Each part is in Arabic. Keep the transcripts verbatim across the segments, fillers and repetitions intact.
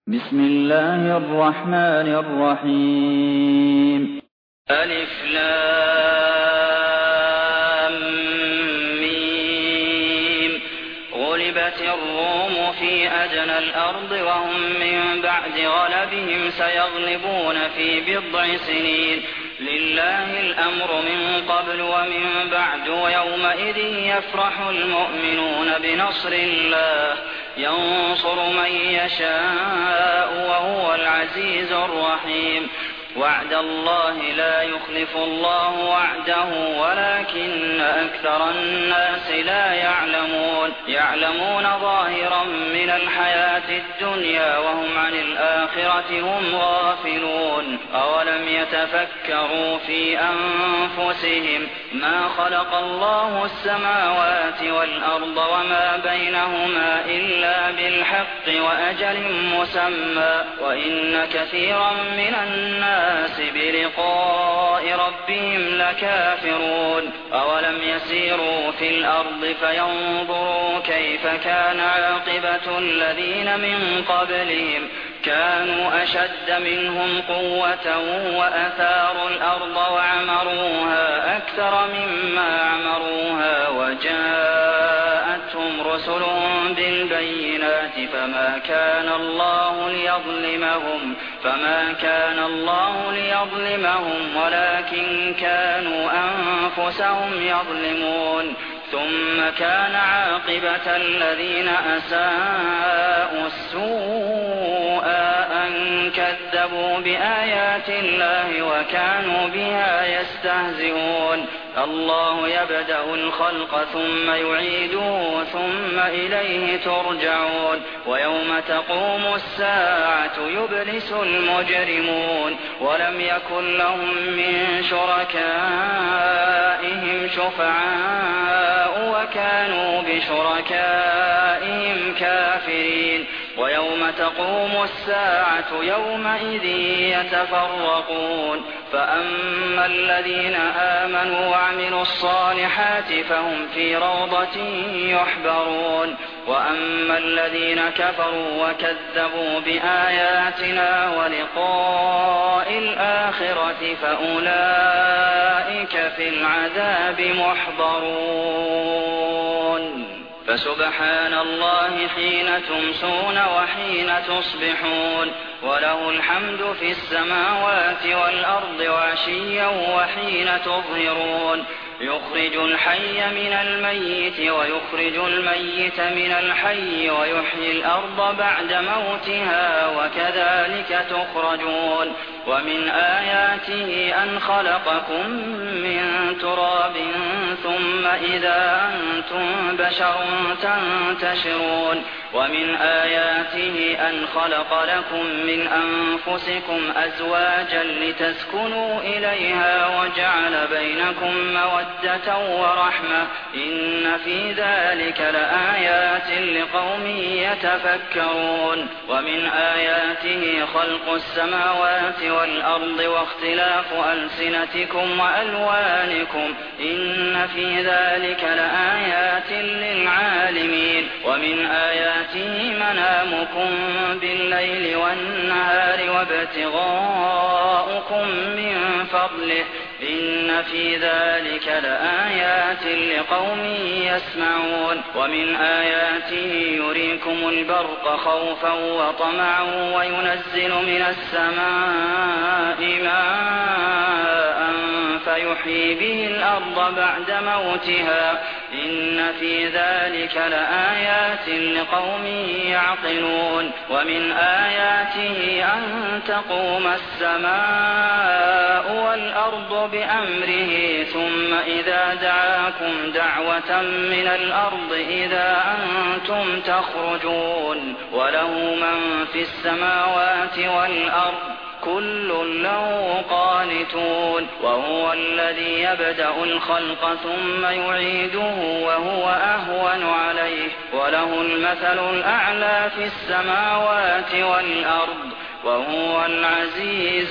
بسم الله الرحمن الرحيم ألف لام ميم غلبت الروم في أدنى الأرض وهم من بعد غلبهم سيغلبون في بضع سنين لله الأمر من قبل ومن بعد ويومئذ يفرح المؤمنون بنصر الله ينصر من يشاء وهو العزيز الرحيم وعد الله لا يخلف الله وعده ولكن أكثر الناس لا يعلمون يعلمون ظاهرا من الحياة الدنيا وهم عن الآخرة هم غافلون أولم يتفكروا في أنفسهم ما خلق الله السماوات والأرض وما بينهما إلا بالحق وأجل مسمى وإن كثيرا من الناس بلقاء ربهم لكافرون أولم يسيروا في الأرض فينظروا كيف كان عاقبة الذين من قبلهم كانوا أشد منهم قوة وأثاروا الأرض وعمروها أكثر مما عمروها وجاءتهم رسلهم بالبينات فما كان الله ليظلمهم فما كان الله ليظلمهم ولكن كانوا أنفسهم يظلمون ثم كان عاقبة الذين أساءوا السوء أن كذبوا بآيات الله وكانوا بها يستهزئون الله يبدأ الخلق ثم يعيده ثم إليه ترجعون ويوم تقوم الساعة يبلس المجرمون ولم يكن لهم من شركائهم شفعاء وكانوا بشركائهم كافرين ويوم تقوم الساعة يومئذ يتفرقون فأما الذين آمنوا وعملوا الصالحات فهم في روضة يحبرون وأما الذين كفروا وكذبوا بآياتنا ولقاء الآخرة فأولئك في العذاب محضرون فسبحان الله حين تمسون وحين تصبحون وله الحمد في السماوات والأرض وعشيا وحين تظهرون يخرج الحي من الميت ويخرج الميت من الحي ويحيي الأرض بعد موتها وكذلك تخرجون ومن آياته أن خلقكم من تراب ثم إذا أنتم بشر تنتشرون ومن آياته أن خلق لكم من أنفسكم أزواجا لتسكنوا إليها وجعل بينكم مودة ورحمة إن في ذلك لآيات لقوم يتفكرون ومن آياته خلق السماوات والأرض واختلاف ألسنتكم وألوانكم إن في ذلك لآيات للعالمين ومن آياته منامكم بالليل والنهار وابتغاؤكم من فضله إن في ذلك لآيات لقوم يسمعون ومن آياته يريكم البرق خوفا وطمعا وينزل من السماء ماء فيحيي به الأرض بعد موتها إن في ذلك لآيات لقوم يعقلون ومن آياته أن تقوم السماء والأرض بأمره ثم إذا دعاكم دعوة من الأرض إذا أنتم تخرجون وله من في السماوات والأرض كل له قانتون وهو الذي يبدأ الخلق ثم يعيده وهو أهون عليه وله المثل الأعلى في السماوات والأرض وهو العزيز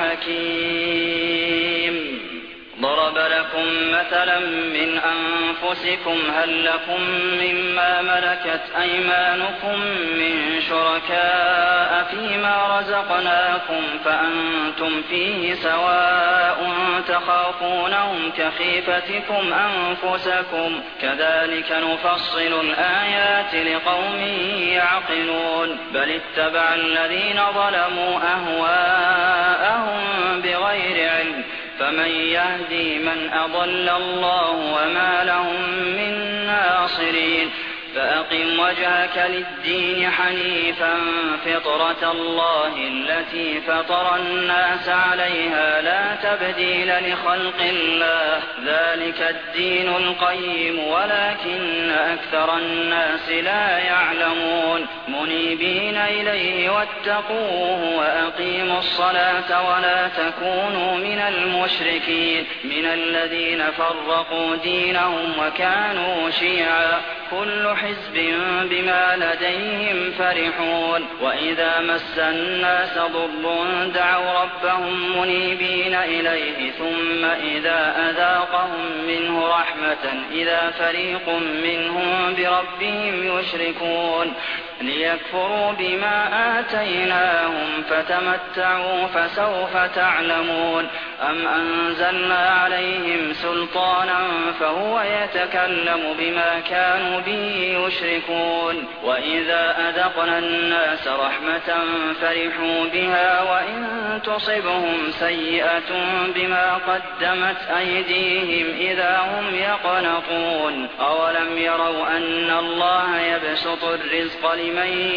الحكيم ضرب لكم مثلا من أنفسكم هل لكم مما ملكت أيمانكم من شركاء فيما رزقناكم فأنتم فيه سواء تخافونهم كخيفتكم أنفسكم كذلك نفصل الآيات لقوم يعقلون بل اتبع الذين ظلموا أهواءهم بغير علم فمن يهدي من أضل الله وما لهم من ناصرين فأقم وجهك للدين حنيفا فطرة الله التي فطر الناس عليها لا تبديل لخلق الله ذلك الدين القيم ولكن أكثر الناس لا يعلمون منيبين إليه واتقوه وأقيموا الصلاة ولا تكونوا من المشركين من الذين فرقوا دينهم وكانوا شيعا كل حزب بما لديهم فرحون وإذا مس الناس ضر دعوا ربهم منيبين إليه ثم إذا أذاقهم منه رحمة إذا فريق منهم بربهم يشركون ليكفروا بما آتيناهم فتمتعوا فسوف تعلمون أم أنزلنا عليهم سلطانا فهو يتكلم بما كانوا به يشركون وإذا أذقنا الناس رحمة فرحوا بها وإن تصبهم سيئة بما قدمت أيديهم إذا هم يقنطون أولم يروا أن الله يبسط الرزق لمن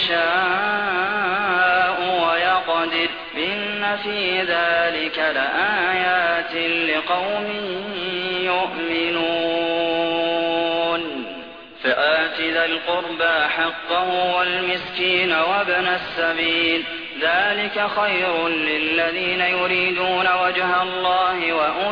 يشاء ويقدر إن في ذلك لآيات لقوم يؤمنون فآت ذا القربى حقه والمسكين وابن السبيل ذلك خير للذين يريدون وجه الله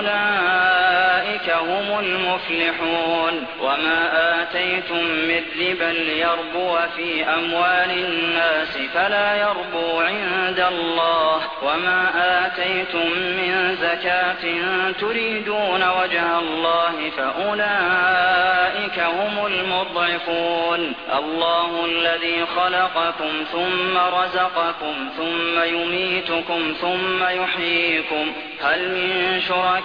وأولئك هم المفلحون وما آتيتم من ربا ليربو في أموال الناس فلا يربو عند الله وما آتيتم من زكاة تريدون وجه الله فأولئك هم المضعفون الله الذي خلقكم ثم رزقكم ثم يميتكم ثم يحييكم هل من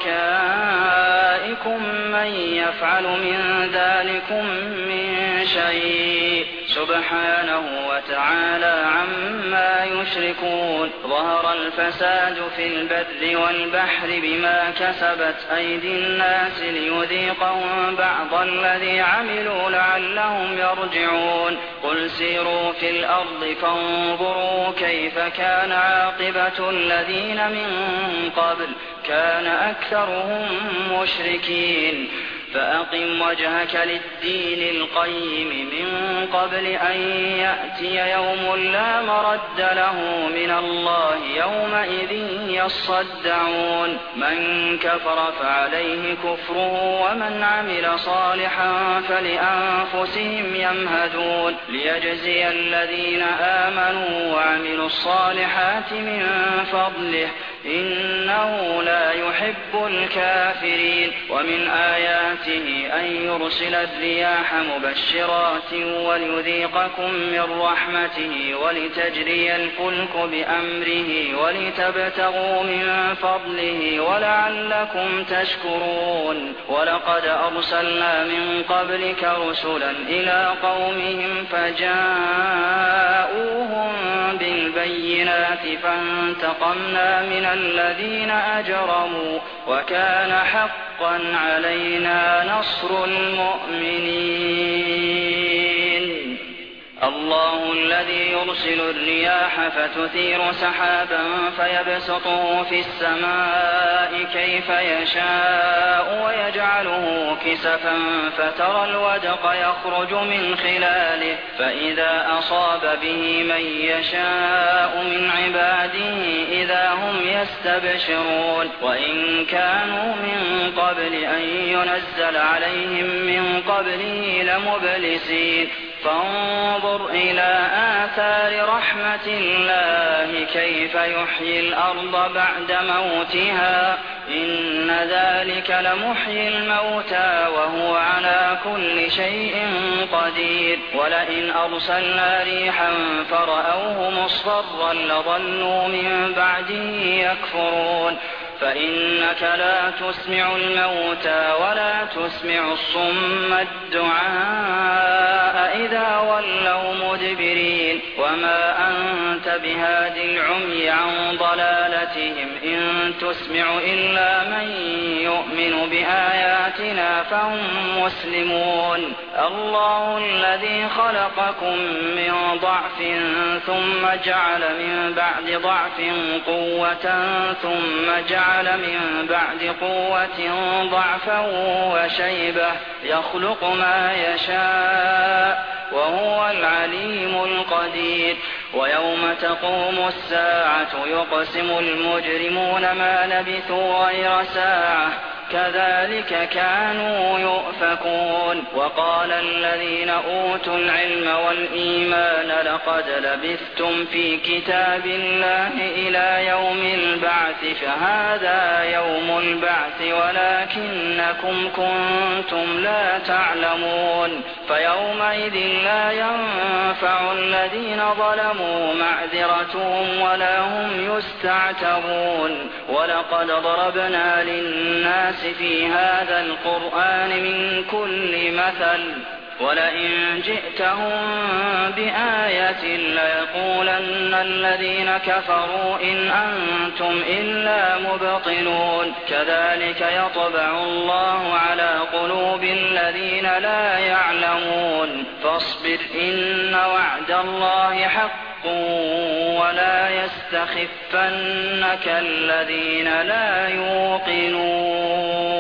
شركائكم من يفعل من ذلكم من شيء سبحانه وتعالى عما يشركون ظهر الفساد في البر والبحر بما كسبت أيدي الناس ليذيقهم بعض الذي عملوا لعلهم يرجعون قل سيروا في الأرض فانظروا كيف كان عاقبة الذين من قبل كان أكثرهم مشركين فأقم وجهك للدين القيم من قبل أن يأتي يوم لا مرد له من الله يومئذ يصدعون من كفر فعليه كفره ومن عمل صالحا فلأنفسهم يمهدون ليجزي الذين آمنوا وعملوا الصالحات من فضله إنه لا يحب الكافرين ومن آياته أن يرسل الرياح مبشرات وليذيقكم من رحمته ولتجري الفلك بأمره ولتبتغوا من فضله ولعلكم تشكرون ولقد أرسلنا من قبلك رسلا إلى قومهم فجاءوهم بالبينات فانتقمنا من الذين أجرموا وكان حقا علينا نصر المؤمنين الله الذي يرسل الرياح فتثير سحابا فيبسطه في السماء كيف يشاء ويجعله كسفا فترى الودق يخرج من خلاله فإذا أصاب به من يشاء من عباده إذا هم يستبشرون وإن كانوا من قبل أن ينزل عليهم من قبله لمبلسين فانظر إلى آثار رحمة الله الله كيف يحيي الأرض بعد موتها إن ذلك لمحيي الموتى وهو على كل شيء قدير ولئن أرسلنا ريحا فرأوه مصفرا لظلوا من بعده يكفرون فإنك لا تسمع الموتى ولا تسمع الصم الدعاء إذا ولوا مدبرين وما أنت بهاد العمي عن ضلالتهم إن تسمع إلا من يؤمن بآياتنا فهم مسلمون الله الذي خلقكم من ضعف ثم جعل من بعد ضعف قوة ثم جعل من بعد قوة ضعفا وشيبة يخلق ما يشاء وهو العليم القدير ويوم تقوم الساعة يقسم المجرمون ما لبثوا غير ساعة كذلك كانوا يؤفكون وقال الذين أوتوا العلم والإيمان لقد لبثتم في كتاب الله إلى يوم البعث فهذا يوم البعث ولكنكم كنتم لا تعلمون فيومئذ لا ينفع الذين ظلموا معذرتهم ولا هم يستعتبون ولقد ضربنا للناس في هذا القرآن من كل مثل ولئن جئتهم بآية ليقولن الذين كفروا إن أنتم إلا مبطلون كذلك يطبع الله على قلوب الذين لا يعلمون فاصبر إن وعد الله حق ولا يستخفنك الذين لا يوقنون